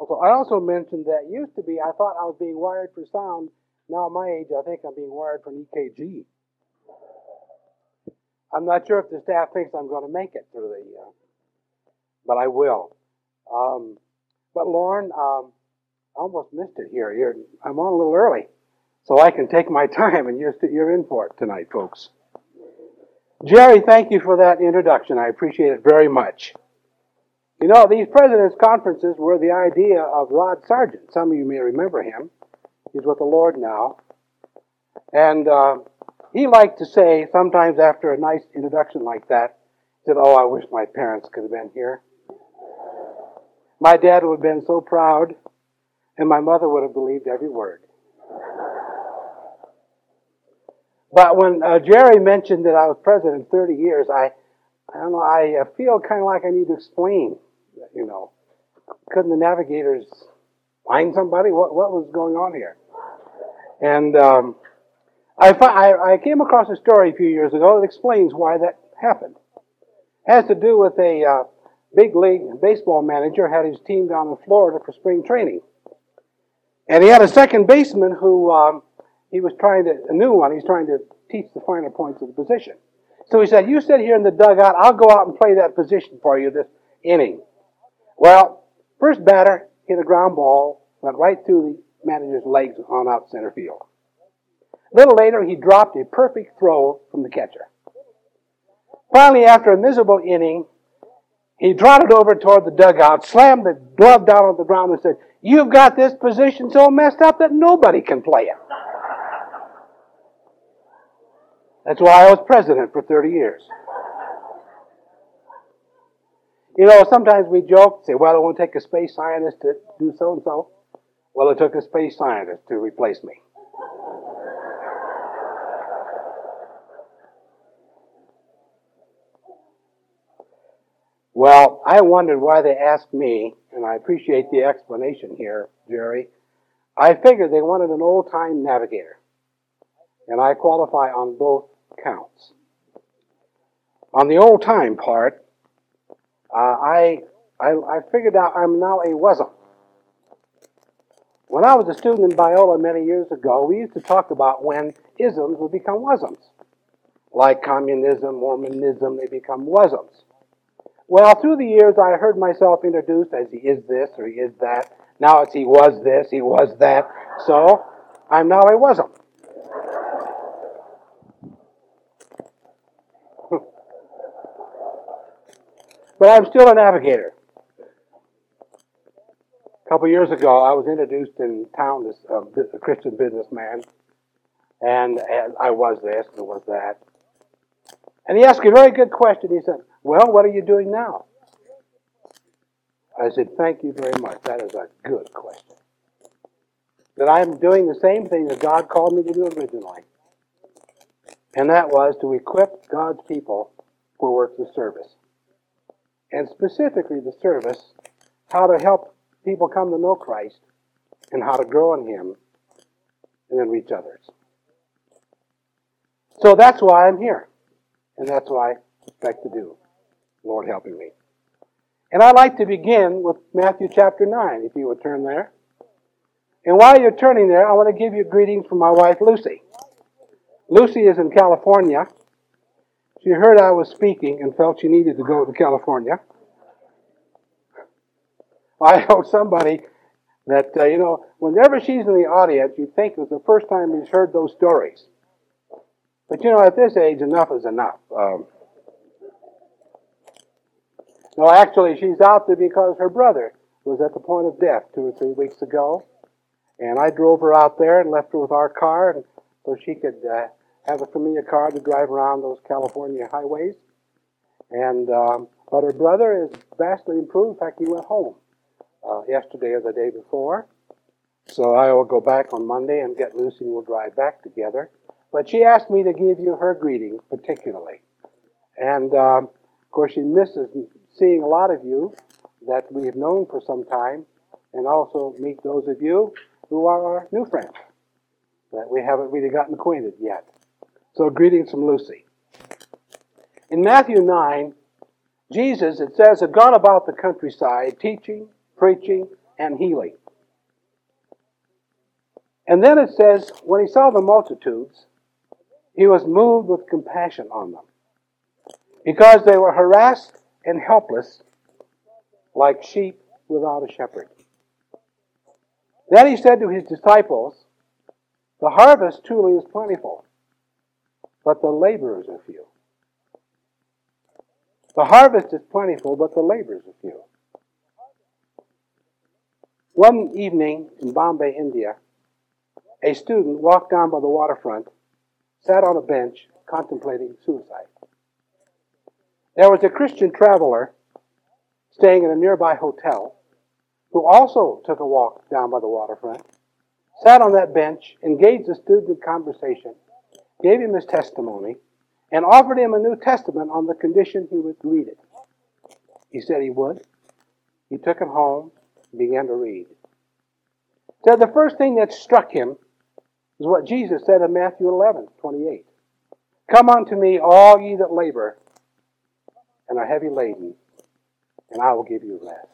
So I also mentioned that used to be I thought I was being wired for sound. Now at my age, I think I'm being wired for an EKG. I'm not sure if the staff thinks I'm going to make it through but I will. But Lauren, I almost missed it here. I'm on a little early, so I can take my time, and you're in for it tonight, folks. Jerry, thank you for that introduction. I appreciate it very much. You know, these presidents' conferences were the idea of Rod Sargent. Some of you may remember him. He's with the Lord now. And he liked to say, sometimes after a nice introduction like that, he said, "Oh, I wish my parents could have been here. My dad would have been so proud, and my mother would have believed every word." But when Jerry mentioned that I was president 30 years, I don't know, I feel kind of like I need to explain, you know. Couldn't the navigators find somebody? What was going on here? And I came across a story a few years ago that explains why that happened. It has to do with a big league baseball manager had his team down in Florida for spring training. And he had a second baseman who he was trying to teach the finer points of the position. So he said, "You sit here in the dugout, I'll go out and play that position for you this inning." Well, first batter hit a ground ball, went right through the manager's legs on out center field. A little later, he dropped a perfect throw from the catcher. Finally, after a miserable inning, he trotted over toward the dugout, slammed the glove down on the ground and said, "You've got this position so messed up that nobody can play it." That's why I was president for 30 years. You know, sometimes we joke, say, "Well, it won't take a space scientist to do so-and-so." Well, it took a space scientist to replace me. Well, I wondered why they asked me, and I appreciate the explanation here, Jerry. I figured they wanted an old-time navigator, and I qualify on both counts. On the old-time part, I figured out I'm now a wasm. When I was a student in Biola many years ago, we used to talk about when isms would become wasms. Like communism, Mormonism, they become wasms. Well, through the years, I heard myself introduced as he is this or he is that. Now it's he was this, he was that. So, I'm now a wasm. But I'm still a navigator. A couple years ago, I was introduced in town as a Christian businessman. And I was this and was that. And he asked a very good question. He said, "Well, what are you doing now?" I said, "Thank you very much. That is a good question." That I'm doing the same thing that God called me to do originally. And that was to equip God's people for works of service. And specifically the service, how to help people come to know Christ and how to grow in Him and then reach others. So that's why I'm here. And that's what I expect to do. Lord helping me. And I'd like to begin with Matthew chapter 9, if you would turn there. And while you're turning there, I want to give you greetings from my wife, Lucy. Lucy is in California. She heard I was speaking and felt she needed to go to California. I told somebody that, whenever she's in the audience, you'd think it was the first time she's heard those stories. But, at this age, enough is enough. No, actually, she's out there because her brother was at the point of death 2 or 3 weeks ago. And I drove her out there and left her with our car so she could have a familiar car to drive around those California highways. And but her brother is vastly improved. In fact, he went home yesterday or the day before. So I will go back on Monday and get Lucy and we'll drive back together. But she asked me to give you her greetings particularly. And, of course, she misses seeing a lot of you that we have known for some time and also meet those of you who are our new friends that we haven't really gotten acquainted yet. So greetings from Lucy. In Matthew 9, Jesus, it says, had gone about the countryside teaching, preaching, and healing. And then it says, when he saw the multitudes, he was moved with compassion on them, because they were harassed and helpless like sheep without a shepherd. Then he said to his disciples, the harvest truly is plentiful, but the laborers are few. The harvest is plentiful, but the laborers are few. One evening in Bombay, India, a student walked down by the waterfront, sat on a bench, contemplating suicide. There was a Christian traveler staying in a nearby hotel who also took a walk down by the waterfront, sat on that bench, engaged the student in conversation, gave him his testimony, and offered him a New Testament on the condition he would read it. He said he would. He took it home and began to read. Said the first thing that struck him was what Jesus said in Matthew 11:28. Come unto me, all ye that labor and are heavy laden, and I will give you rest.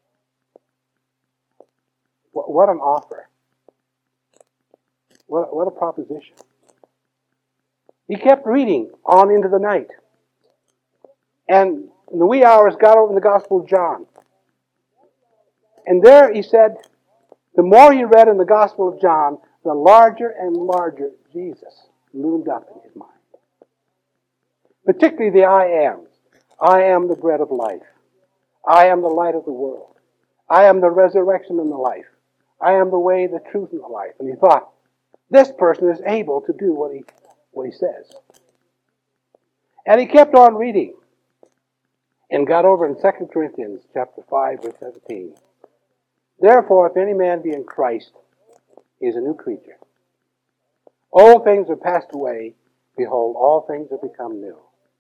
What an offer. What a proposition. He kept reading on into the night. And in the wee hours got over in the Gospel of John. And there he said, the more he read in the Gospel of John, the larger and larger Jesus loomed up in his mind. Particularly the I ams. I am the bread of life. I am the light of the world. I am the resurrection and the life. I am the way, the truth, and the life. And he thought, this person is able to do what he says. And he kept on reading and got over in 2 Corinthians chapter 5, verse 17. Therefore, if any man be in Christ, he is a new creature. Old things are passed away. Behold, all things have become new.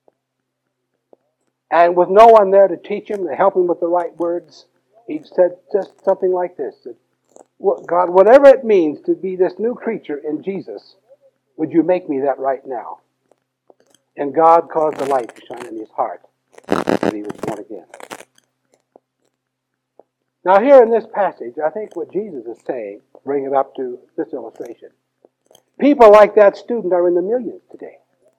And with no one there to teach him, to help him with the right words, he said just something like this. That, God, whatever it means to be this new creature in Jesus, would you make me that right now? And God caused the light to shine in his heart, and he was born again. Now here in this passage, I think what Jesus is saying, bring it up to this illustration. People like that student are in the millions today.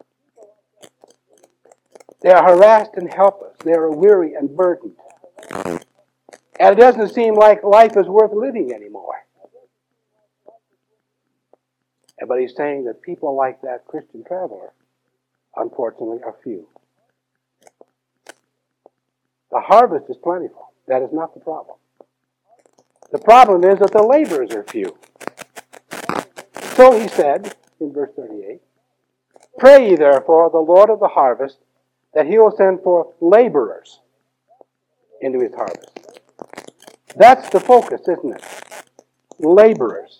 They are harassed and helpless. They are weary and burdened. And it doesn't seem like life is worth living anymore. But he's saying that people like that Christian traveler, unfortunately, are few. The harvest is plentiful. That is not the problem. The problem is that the laborers are few. So he said, in verse 38, pray ye therefore the Lord of the harvest, that he will send forth laborers into his harvest. That's the focus, isn't it? Laborers.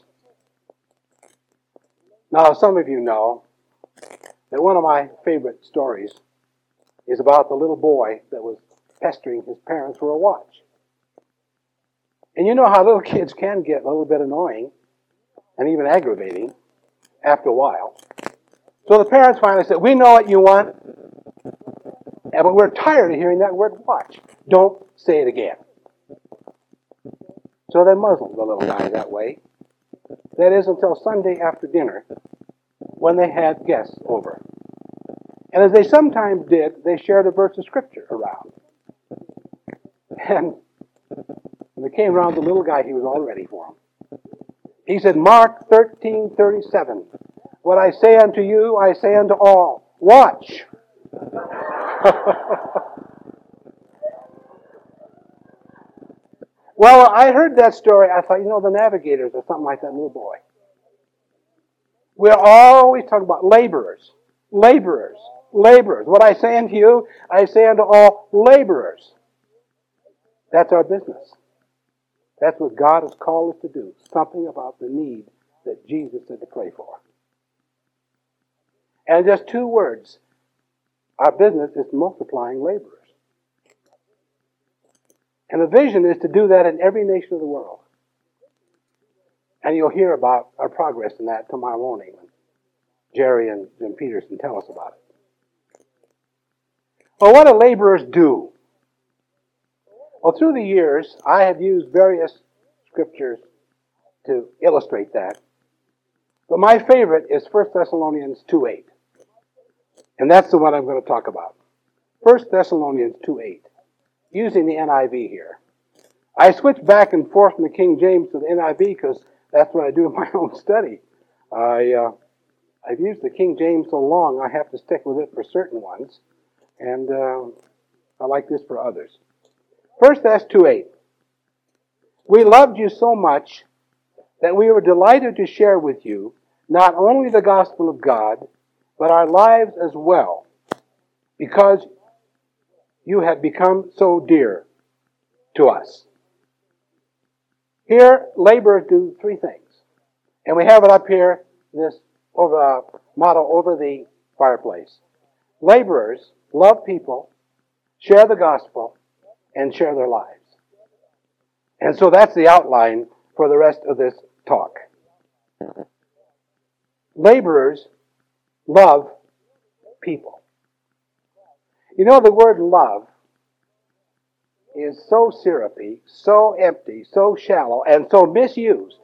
Now, some of you know that one of my favorite stories is about the little boy that was pestering his parents for a watch. And you know how little kids can get a little bit annoying and even aggravating after a while. So the parents finally said, we know what you want, but we're tired of hearing that word watch. Don't say it again. So they muzzled the little guy that way. That is until Sunday after dinner, when they had guests over. And as they sometimes did, they shared a verse of Scripture around. And when they came around the little guy, he was all ready for him. He said, Mark 13:37, what I say unto you, I say unto all, watch. Well, I heard that story. I thought, the Navigators or something like that little boy. We're always talking about laborers, laborers, laborers. What I say unto you, I say unto all laborers. That's our business. That's what God has called us to do. Something about the need that Jesus said to pray for. And just two words. Our business is multiplying laborers. And the vision is to do that in every nation of the world. And you'll hear about our progress in that tomorrow morning when Jerry and Jim Peterson tell us about it. Well, what do laborers do? Well, through the years, I have used various scriptures to illustrate that. But my favorite is 1 Thessalonians 2:8. And that's the one I'm going to talk about. 1 Thessalonians 2:8. Using the NIV here. I switch back and forth from the King James to the NIV because that's what I do in my own study. I've used the King James so long, I have to stick with it for certain ones. And I like this for others. 1 Thess 2:8. We loved you so much that we were delighted to share with you not only the gospel of God, but our lives as well, because you had become so dear to us. Here, laborers do three things. And we have it up here, this motto over the fireplace. Laborers love people, share the gospel, and share their lives. And so that's the outline for the rest of this talk. Laborers love people. You know, the word love is so syrupy, so empty, so shallow, and so misused.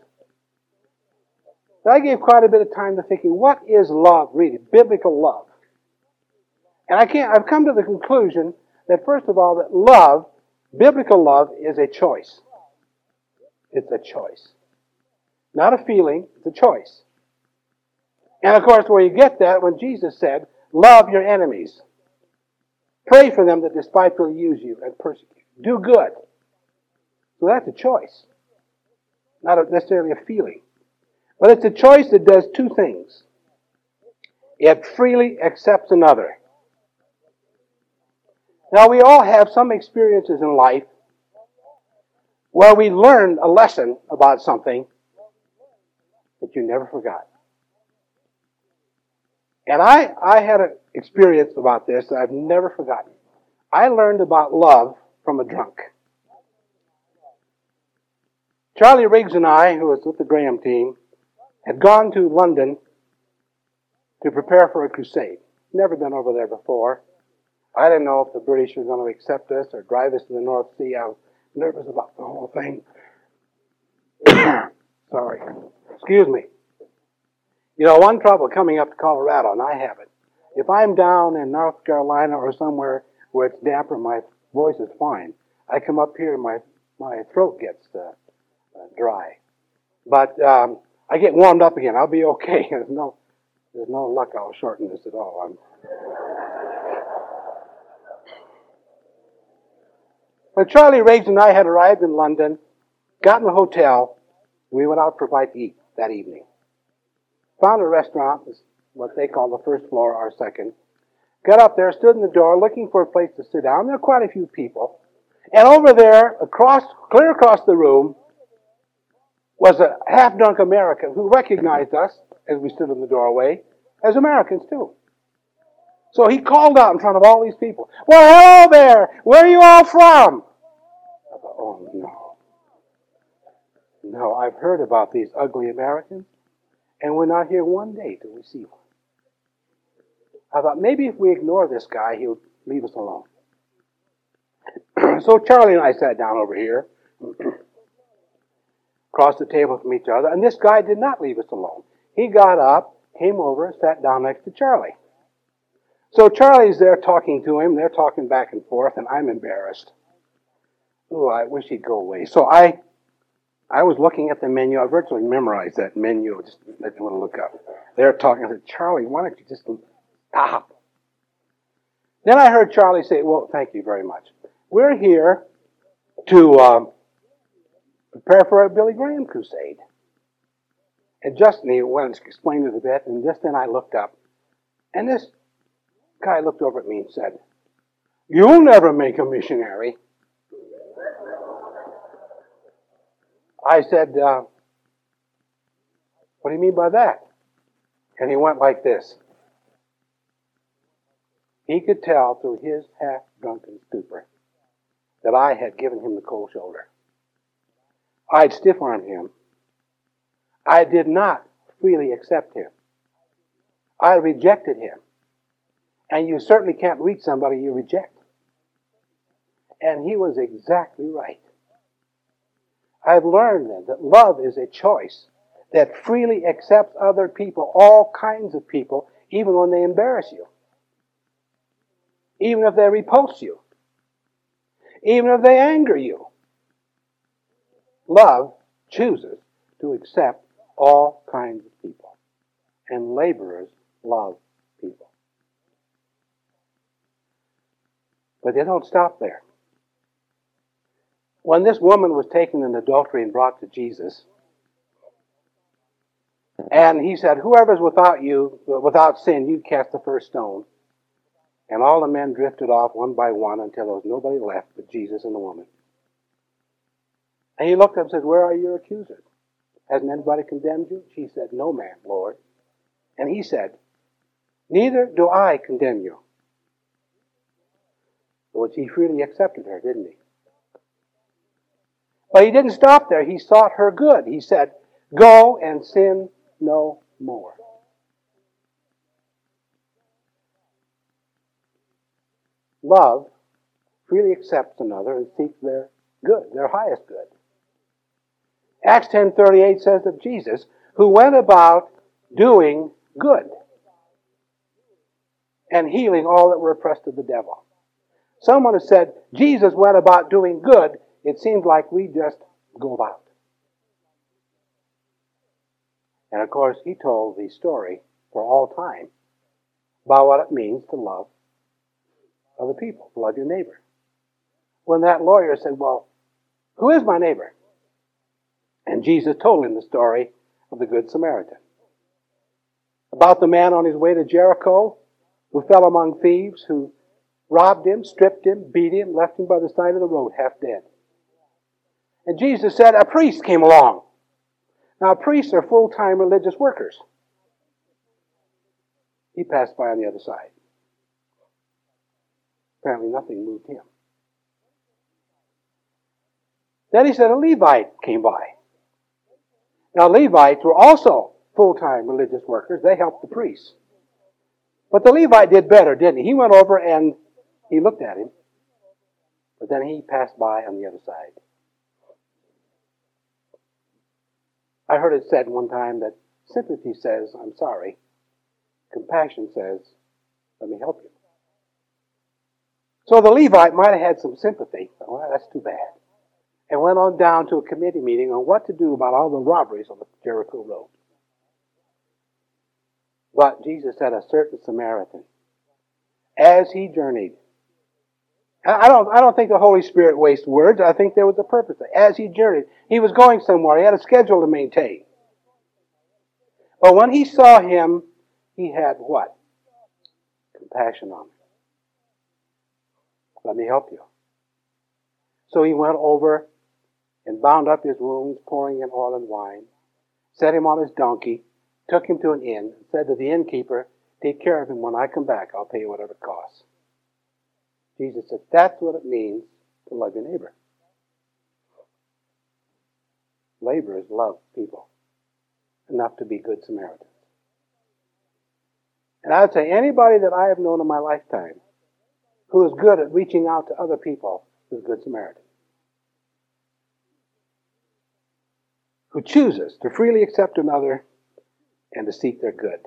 I gave quite a bit of time to thinking, what is love really? Biblical love. And I've come to the conclusion that first of all, that love, biblical love, is a choice. It's a choice. Not a feeling, it's a choice. And of course, where you get that, when Jesus said, love your enemies. Pray for them that despitefully use you and persecute you. Do good. So that's a choice. Not necessarily a feeling. But it's a choice that does two things. It freely accepts another. Now, we all have some experiences in life where we learned a lesson about something that you never forgot. And I had an experience about this that I've never forgotten. I learned about love from a drunk. Charlie Riggs and I, who was with the Graham team, had gone to London to prepare for a crusade. Never been over there before. I didn't know if the British were going to accept us or drive us to the North Sea. I was nervous about the whole thing. Sorry. Excuse me. You know, one trouble coming up to Colorado, and I have it. If I'm down in North Carolina or somewhere where it's damper, my voice is fine. I come up here and my throat gets dry. But I get warmed up again. I'll be okay. There's no luck I'll shorten this at all. When Charlie Riggs and I had arrived in London, got in the hotel, we went out for a bite to eat that evening. Found a restaurant, what they call the first floor, our second. Got up there, stood in the door, looking for a place to sit down. There were quite a few people. And over there, clear across the room, was a half-drunk American who recognized us, as we stood in the doorway, as Americans too. So he called out in front of all these people, "Well, hello there! Where are you all from?" I thought, oh no. No, I've heard about these ugly Americans, and we're not here one day to receive one. I thought, maybe if we ignore this guy, he'll leave us alone. So Charlie and I sat down over here, across the table from each other, and this guy did not leave us alone. He got up, came over, sat down next to Charlie. So Charlie's there talking to him, they're talking back and forth, and I'm embarrassed. Oh, I wish he'd go away. So I was looking at the menu. I virtually memorized that menu. Just I didn't want to look up. They're talking. I said, Charlie, why don't you just stop? Then I heard Charlie say, well, thank you very much. We're here to prepare for a Billy Graham crusade. And he went and explained it a bit, and just then I looked up, and this guy looked over at me and said, "You'll never make a missionary." I said, "What do you mean by that?" And he went like this. He could tell through his half-drunken stupor that I had given him the cold shoulder. I'd stiff-armed him. I did not freely accept him. I rejected him. And you certainly can't reach somebody you reject. And he was exactly right. I've learned then that love is a choice that freely accepts other people, all kinds of people, even when they embarrass you, even if they repulse you, even if they anger you. Love chooses to accept all kinds of people, and laborers love people. But they don't stop there. When this woman was taken in adultery and brought to Jesus, and he said, "Whoever's without sin, you cast the first stone." And all the men drifted off one by one until there was nobody left but Jesus and the woman. And he looked up and said, "Where are your accusers? Hasn't anybody condemned you?" She said, "No man, Lord." And he said, "Neither do I condemn you." Which he freely accepted her, didn't he? But he didn't stop there. He sought her good. He said, "Go and sin no more." Love freely accepts another and seeks their good, their highest good. Acts 10:38 says of Jesus, who went about doing good and healing all that were oppressed of the devil. Someone has said, Jesus went about doing good. It seems like we just go about. And of course, he told the story for all time about what it means to love other people, to love your neighbor. When that lawyer said, "Well, who is my neighbor?" And Jesus told him the story of the Good Samaritan. About the man on his way to Jericho who fell among thieves, who robbed him, stripped him, beat him, left him by the side of the road half dead. And Jesus said, a priest came along. Now, priests are full-time religious workers. He passed by on the other side. Apparently nothing moved him. Then he said a Levite came by. Now, Levites were also full-time religious workers. They helped the priests. But the Levite did better, didn't he? He went over and he looked at him, but then he passed by on the other side. I heard it said one time that sympathy says, "I'm sorry." Compassion says, "Let me help you." So the Levite might have had some sympathy. Well, that's too bad. And went on down to a committee meeting on what to do about all the robberies on the Jericho road. But Jesus said a certain Samaritan, as he journeyed, I don't think the Holy Spirit wastes words. I think there was a purpose. As he journeyed, he was going somewhere. He had a schedule to maintain. But when he saw him, he had what? Compassion on him. Let me help you. So he went over and bound up his wounds, pouring in oil and wine, set him on his donkey, took him to an inn, and said to the innkeeper, "Take care of him. When I come back, I'll pay you whatever it costs." Jesus said, that's what it means to love your neighbor. Laborers love people enough to be good Samaritans. And I would say anybody that I have known in my lifetime who is good at reaching out to other people is a good Samaritan. Who chooses to freely accept another and to seek their good.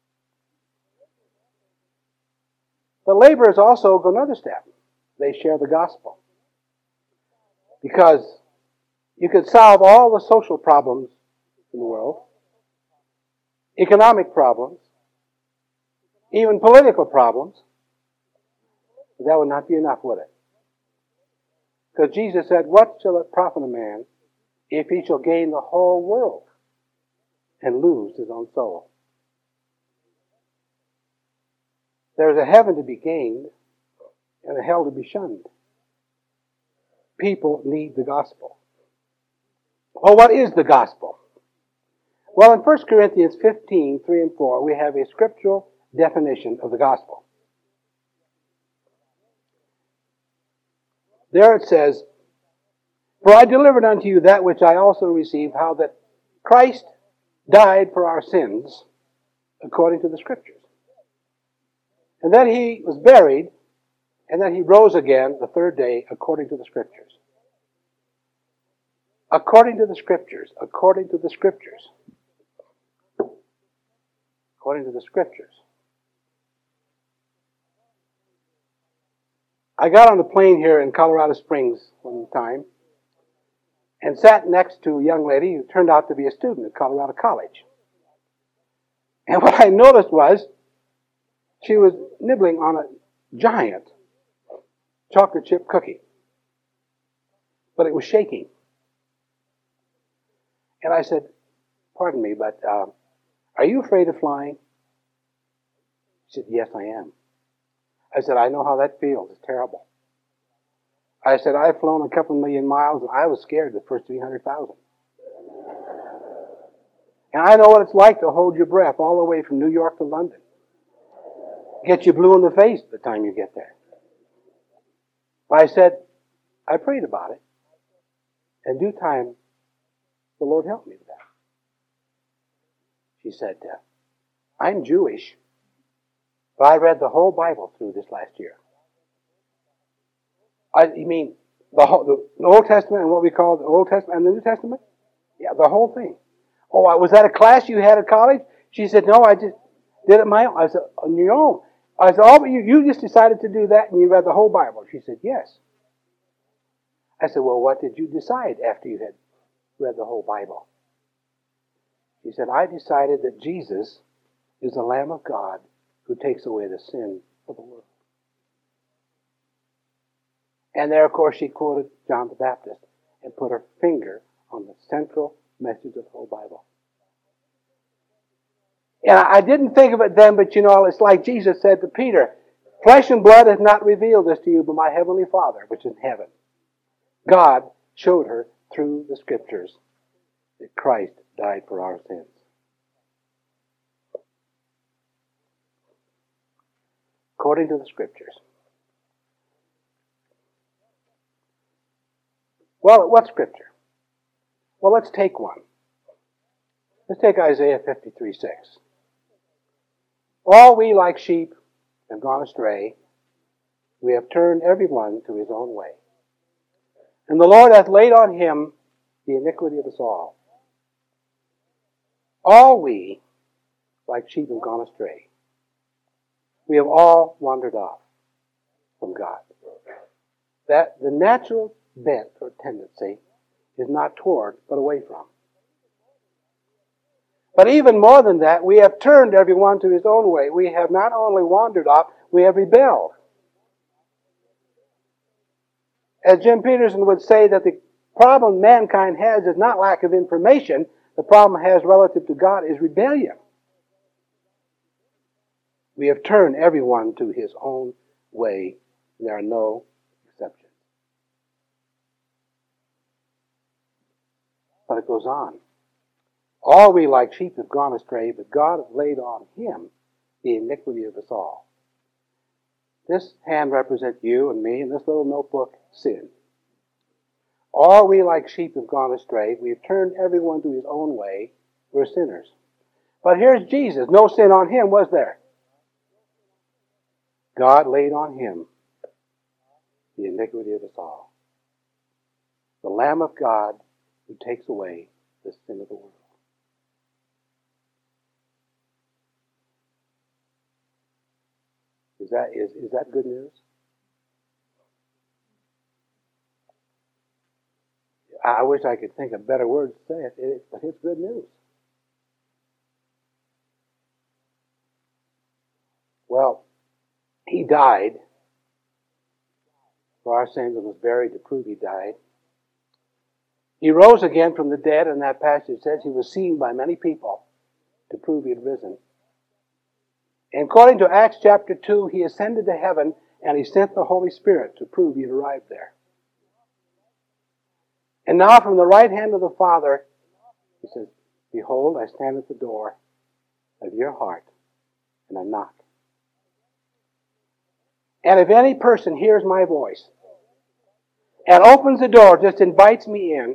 But laborers also go another step. They share the gospel. Because you could solve all the social problems in the world, economic problems, even political problems, but that would not be enough, would it? Because Jesus said, what shall it profit a man if he shall gain the whole world and lose his own soul? There is a heaven to be gained and a hell to be shunned. People need the gospel. Well, what is the gospel? Well, in 1 Corinthians 15, 3 and 4, we have a scriptural definition of the gospel. There it says, "For I delivered unto you that which I also received, how that Christ died for our sins according to the Scriptures. And that he was buried, and that he rose again the third day according to the Scriptures." According to the Scriptures. According to the Scriptures. According to the Scriptures. I got on the plane here in Colorado Springs one time and sat next to a young lady who turned out to be a student at Colorado College. And what I noticed was she was nibbling on a giant chocolate chip cookie. But it was shaking. And I said, pardon me, but are you afraid of flying? She said, yes, I am. I said, I know how that feels. It's terrible. I said, I've flown a couple million miles, and I was scared the first 300,000. And I know what it's like to hold your breath all the way from New York to London. Get you blue in the face by the time you get there. But I said, I prayed about it. In due time, the Lord helped me with that. She said, I'm Jewish, but I read the whole Bible through this last year. You mean the Old Testament and what we call the Old Testament and the New Testament? Yeah, the whole thing. Oh, was that a class you had at college? She said, no, I just did it my own. I said, on your own. I said, oh, but you just decided to do that and you read the whole Bible. She said, yes. I said, well, what did you decide after you had read the whole Bible? She said, I decided that Jesus is the Lamb of God who takes away the sin of the world. And there, of course, she quoted John the Baptist and put her finger on the central message of the whole Bible. And I didn't think of it then, but it's like Jesus said to Peter, flesh and blood has not revealed this to you, but my heavenly Father, which is in heaven. God showed her through the Scriptures that Christ died for our sins. According to the Scriptures. Well, what Scripture? Well, let's take one. Let's take Isaiah 53:6. All we like sheep have gone astray. We have turned every one to his own way. And the Lord hath laid on him the iniquity of us all. All we, like sheep, have gone astray. We have all wandered off from God. That the natural bent or tendency is not toward, but away from. But even more than that, we have turned everyone to his own way. We have not only wandered off, we have rebelled. As Jim Peterson would say, that the problem mankind has is not lack of information. The problem it has relative to God is rebellion. We have turned everyone to his own way. There are no exceptions. But it goes on. All we like sheep have gone astray, but God hath laid on him the iniquity of us all. This hand represents you and me, and this little notebook, sin. All we like sheep have gone astray. We have turned everyone to his own way. We're sinners. But here's Jesus. No sin on him, was there? God laid on him the iniquity of us all. The Lamb of God who takes away the sin of the world. Is that good news? I wish I could think of better words to say it, but it's good news. Well, he died for our sins and was buried to prove he died. He rose again from the dead, and that passage says he was seen by many people to prove he had risen. And according to Acts chapter 2, he ascended to heaven and he sent the Holy Spirit to prove he had arrived there. And now from the right hand of the Father, he says, behold, I stand at the door of your heart and I knock. And if any person hears my voice and opens the door, just invites me in,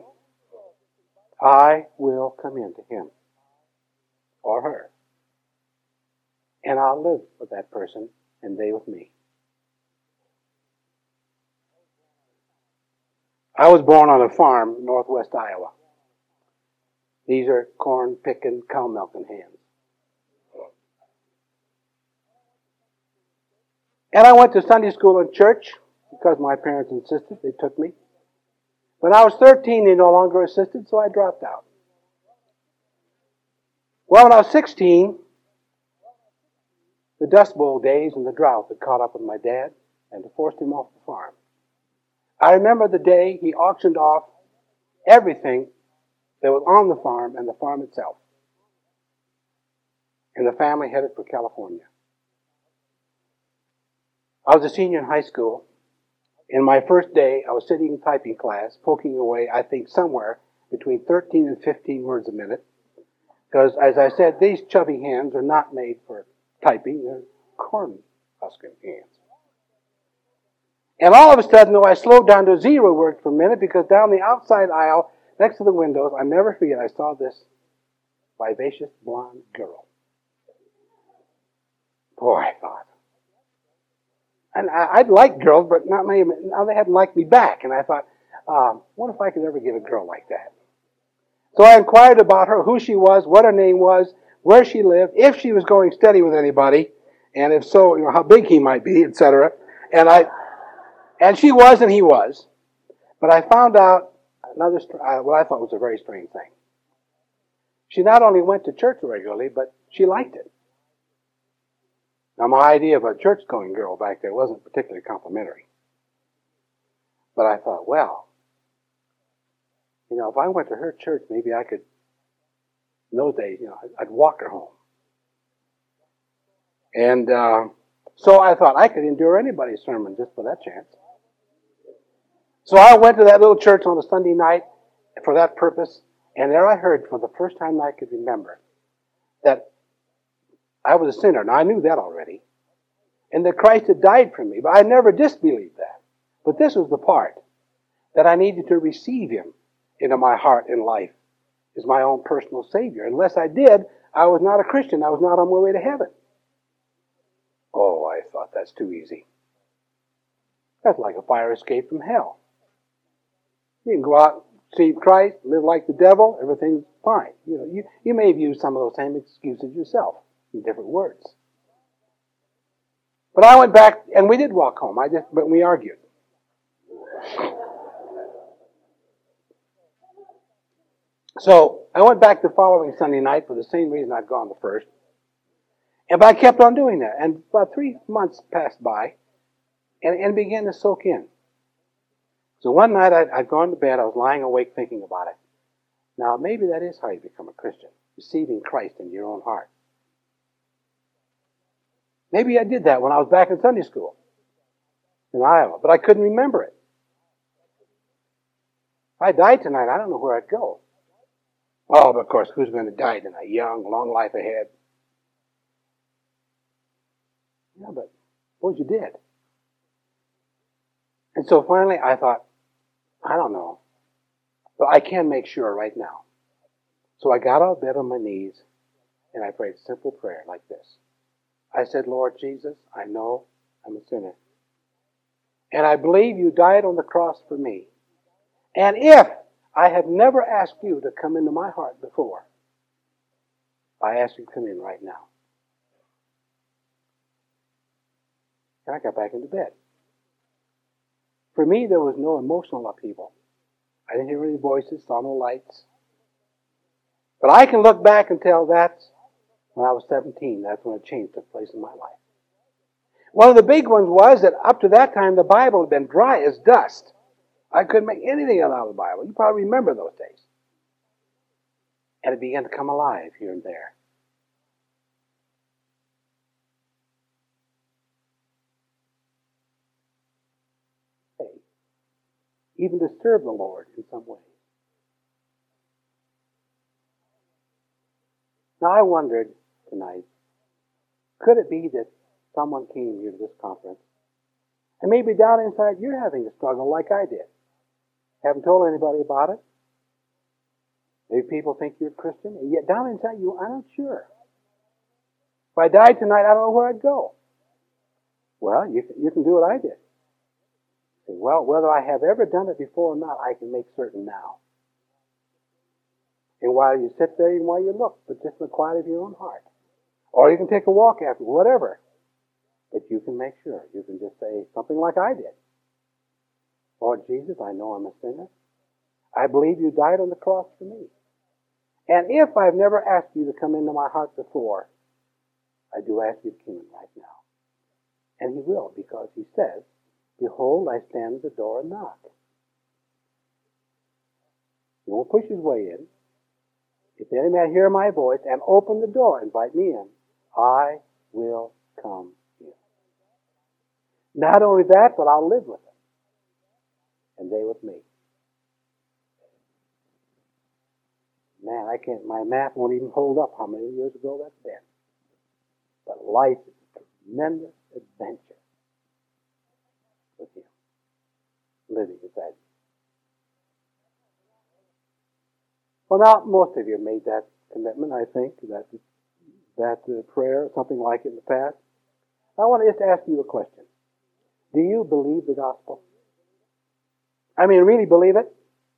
I will come into him or her. And I'll live with that person and they with me. I was born on a farm in northwest Iowa. These are corn picking, cow milking hands. And I went to Sunday school and church because my parents insisted. They took me. When I was 13, they no longer insisted, so I dropped out. Well, when I was 16, the Dust Bowl days and the drought had caught up with my dad and forced him off the farm. I remember the day he auctioned off everything that was on the farm and the farm itself. And the family headed for California. I was a senior in high school. In my first day, I was sitting in typing class, poking away, I think, somewhere between 13 and 15 words a minute. Because, as I said, these chubby hands are not made for typing. They're corn husking hands. And all of a sudden, though, I slowed down to 0 words per minute because down the outside aisle, next to the windows, I never forget, I saw this vivacious blonde girl. Boy, I thought. And I'd like girls, but not many. Now they hadn't liked me back. And I thought, what if I could ever get a girl like that? So I inquired about her, who she was, what her name was, where she lived, if she was going steady with anybody, and if so, how big he might be, etc. And she was, and he was. But I found out what I thought was a very strange thing. She not only went to church regularly, but she liked it. Now, my idea of a church-going girl back there wasn't particularly complimentary. But I thought, well, if I went to her church, maybe I could, in those days, I'd walk her home. And so I thought I could endure anybody's sermon just for that chance. So I went to that little church on a Sunday night for that purpose, and there I heard for the first time I could remember that I was a sinner. Now, I knew that already. And that Christ had died for me. But I never disbelieved that. But this was the part. That I needed to receive Him into my heart and life as my own personal Savior. Unless I did, I was not a Christian. I was not on my way to heaven. Oh, I thought that's too easy. That's like a fire escape from hell. You can go out, receive Christ, live like the devil, everything's fine. You may have used some of those same excuses yourself. In different words. But I went back, and we did walk home. But we argued. So I went back the following Sunday night for the same reason I'd gone the first. But I kept on doing that. And about 3 months passed by, and began to soak in. So one night I'd gone to bed. I was lying awake thinking about it. Now, maybe that is how you become a Christian, receiving Christ into your own heart. Maybe I did that when I was back in Sunday school in Iowa, but I couldn't remember it. If I died tonight, I don't know where I'd go. Oh, but of course, who's going to die tonight? Young, long life ahead. Yeah, but suppose you did. And so finally I thought, I don't know, but I can make sure right now. So I got out of bed on my knees, and I prayed a simple prayer like this. I said, Lord Jesus, I know I'm a sinner. And I believe you died on the cross for me. And if I have never asked you to come into my heart before, I ask you to come in right now. And I got back into bed. For me, there was no emotional upheaval. I didn't hear any voices, saw no lights. But I can look back and tell that's when I was 17. That's when a change took place in my life. One of the big ones was that up to that time, the Bible had been dry as dust. I couldn't make anything out of the Bible. You probably remember those days. And it began to come alive here and there. Even to serve the Lord in some way. Now I wondered tonight, could it be that someone came here to this conference, and maybe down inside you're having a struggle like I did? Haven't told anybody about it. Maybe people think you're a Christian, and yet down inside you, I'm not sure. If I died tonight, I don't know where I'd go. Well, you can do what I did. Say, well, whether I have ever done it before or not, I can make certain now. And while you sit there and while you look, but just in the quiet of your own heart. Or you can take a walk after, whatever. But you can make sure. You can just say something like I did. Lord Jesus, I know I'm a sinner. I believe you died on the cross for me. And if I've never asked you to come into my heart before, I do ask you to come in right now. And he will, because he says, behold, I stand at the door and knock. He won't push his way in. If any man hear my voice and open the door, invite me in, I will come in. Not only that, but I'll live with them. And they with me. Man, my math won't even hold up how many years ago that's been. But life is a tremendous adventure with him. Living beside him. Well, now, most of you have made that commitment, I think, that prayer, something like it in the past. I want to just ask you a question. Do you believe the gospel? I mean, really believe it?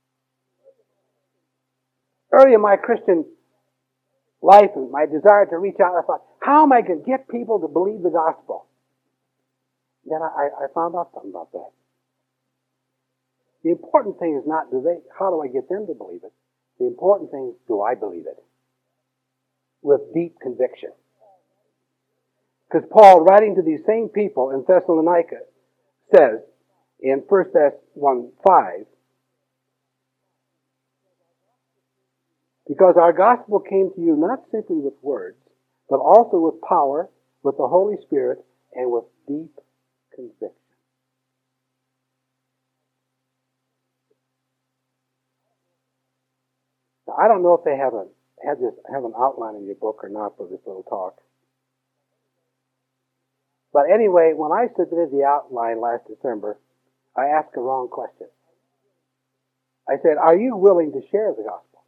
Early in my Christian life and my desire to reach out, I thought, how am I going to get people to believe the gospel? Then I found out something about that. The important thing is not how do I get them to believe it? The important thing is, do I believe it? With deep conviction. Because Paul, writing to these same people in Thessalonica, says in 1 Thess 1:5, because our gospel came to you not simply with words, but also with power, with the Holy Spirit, and with deep conviction. Now, I don't know if they have an outline in your book or not for this little talk. But anyway, when I submitted the outline last December, I asked a wrong question. I said, are you willing to share the gospel?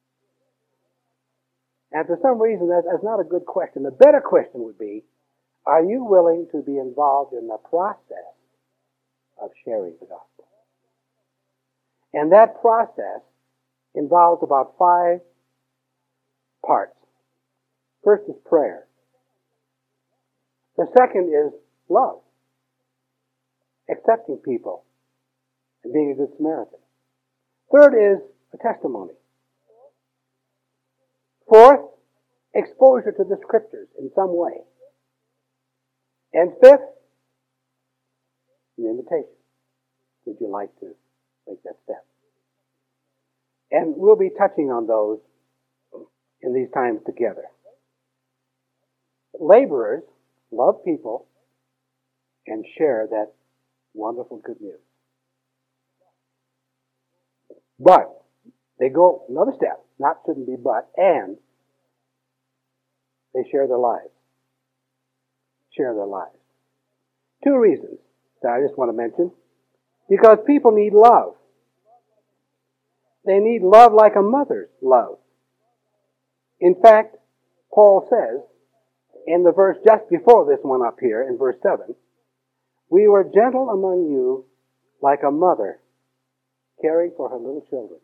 And for some reason, that's not a good question. The better question would be, are you willing to be involved in the process of sharing the gospel? And that process involves about 5 parts. First is prayer. The second is love. Accepting people and being a good Samaritan. Third is a testimony. Fourth, exposure to the scriptures in some way. And fifth, an invitation. Would you like to make that step? And we'll be touching on those in these times together. Laborers love people and share that wonderful good news. But they go another step, not shouldn't be but, and they share their lives. Share their lives. 2 reasons that I just want to mention. Because people need love. They need love like a mother's love. In fact, Paul says, in the verse just before this one up here, in verse 7, we were gentle among you like a mother caring for her little children.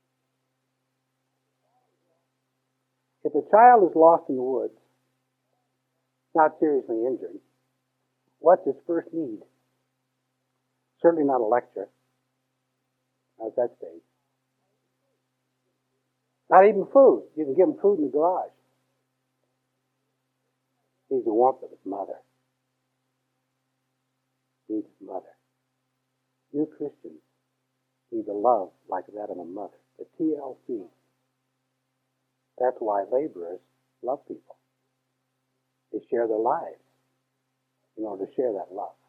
If a child is lost in the woods, not seriously injured, what's his first need? Certainly not a lecture. At that stage. Not even food. You can give him food in the garage. He needs the warmth of his mother. He needs his mother. You Christians need a love like that of a mother. The TLC. That's why laborers love people. They share their lives in order to share that love.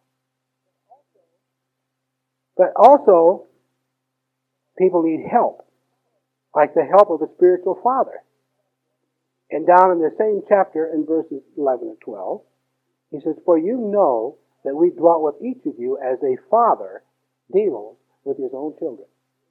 But also, people need help, like the help of a spiritual father. And down in the same chapter, in verses 11 and 12, he says, for you know that we dwelt with each of you as a father deals with his own children,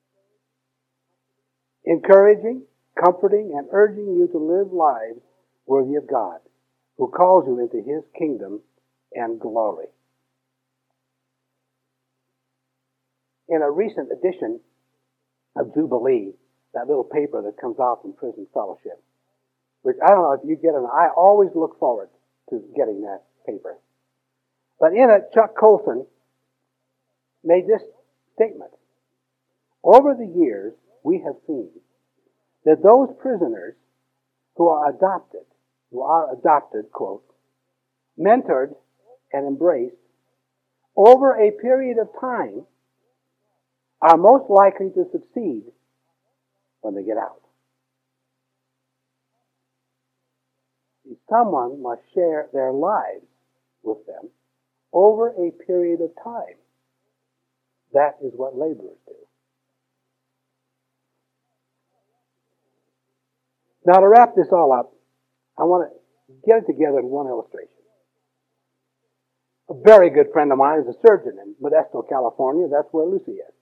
encouraging, comforting, and urging you to live lives worthy of God, who calls you into his kingdom and glory. in a recent edition of Jubilee, that little paper that comes out from Prison Fellowship, which I don't know if you get it. I always look forward to getting that paper. But in it, Chuck Colson made this statement. Over the years, we have seen that those prisoners who are adopted, quote, mentored and embraced over a period of time are most likely to succeed when they get out. Someone must share their lives with them over a period of time. That is what laborers do. Now, to wrap this all up, I want to get it together in one illustration. A very good friend of mine is a surgeon in Modesto, California. That's where Lucy is.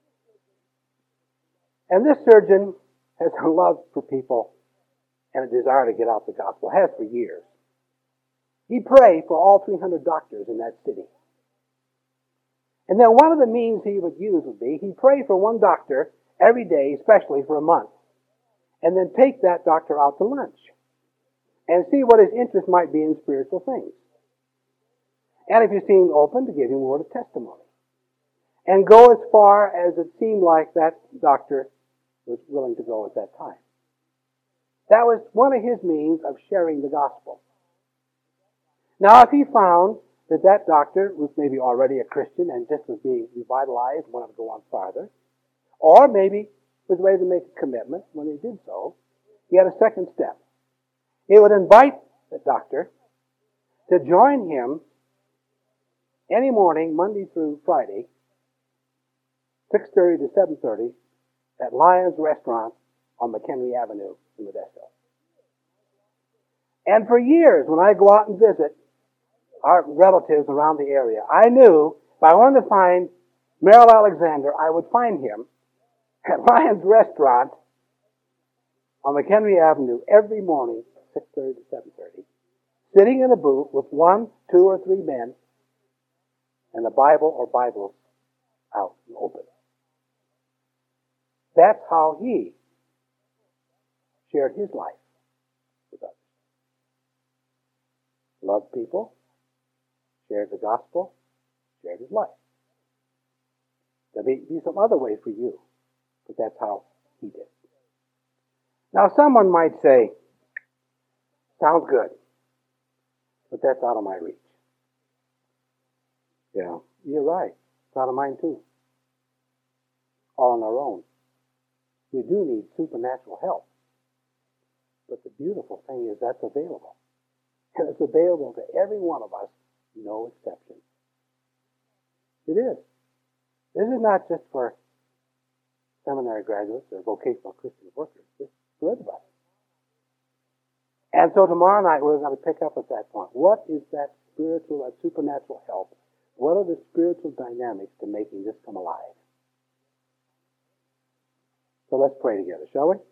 And this surgeon has a love for people and a desire to get out the gospel, has for years. He'd pray for all 300 doctors in that city. And then one of the means he would use would be he'd pray for one doctor every day, especially for a month, and then take that doctor out to lunch and see what his interest might be in spiritual things. And if he seemed open, to give him a word of testimony. And go as far as it seemed like that doctor was willing to go at that time. That was one of his means of sharing the gospel. Now, if he found that that doctor was maybe already a Christian and just was being revitalized, wanted to go on farther, or maybe was ready to make a commitment when he did so, he had a second step. He would invite the doctor to join him any morning, Monday through Friday, 6:30 to 7:30, at Lyons Restaurant on McHenry Avenue in Modesto. And for years, when I go out and visit our relatives around the area, I knew if I wanted to find Merrill Alexander, I would find him at Lyons Restaurant on McHenry Avenue every morning, 6:30 to 7:30, sitting in a booth with 1, 2, or 3 men and a Bible or Bibles out and open. That's how he shared his life with others. Loved people, shared the gospel, shared his life. There may be some other way for you, but that's how he did. Now, someone might say, sounds good, but that's out of my reach. Yeah, you're right. It's out of mine too. All on our own. We do need supernatural help. But the beautiful thing is that's available. And it's available to every one of us, no exception. It is. This is not just for seminary graduates or vocational Christian workers. It's for everybody. And so tomorrow night we're going to pick up at that point. What is that spiritual and supernatural help? What are the spiritual dynamics to making this come alive? So let's pray together, shall we?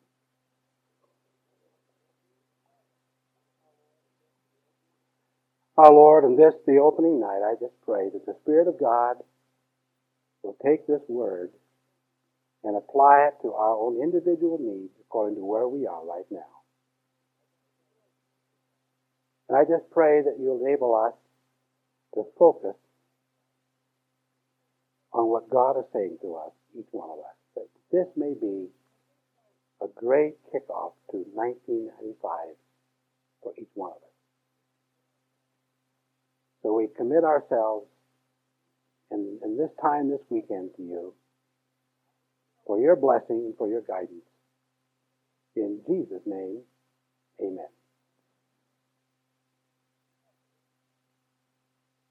Our Lord, in this, the opening night, I just pray that the Spirit of God will take this word and apply it to our own individual needs according to where we are right now. And I just pray that you'll enable us to focus on what God is saying to us, each one of us. That this may be a great kickoff to 1995 for each one of us. So we commit ourselves in this time, this weekend, to you for your blessing and for your guidance. In Jesus' name, amen.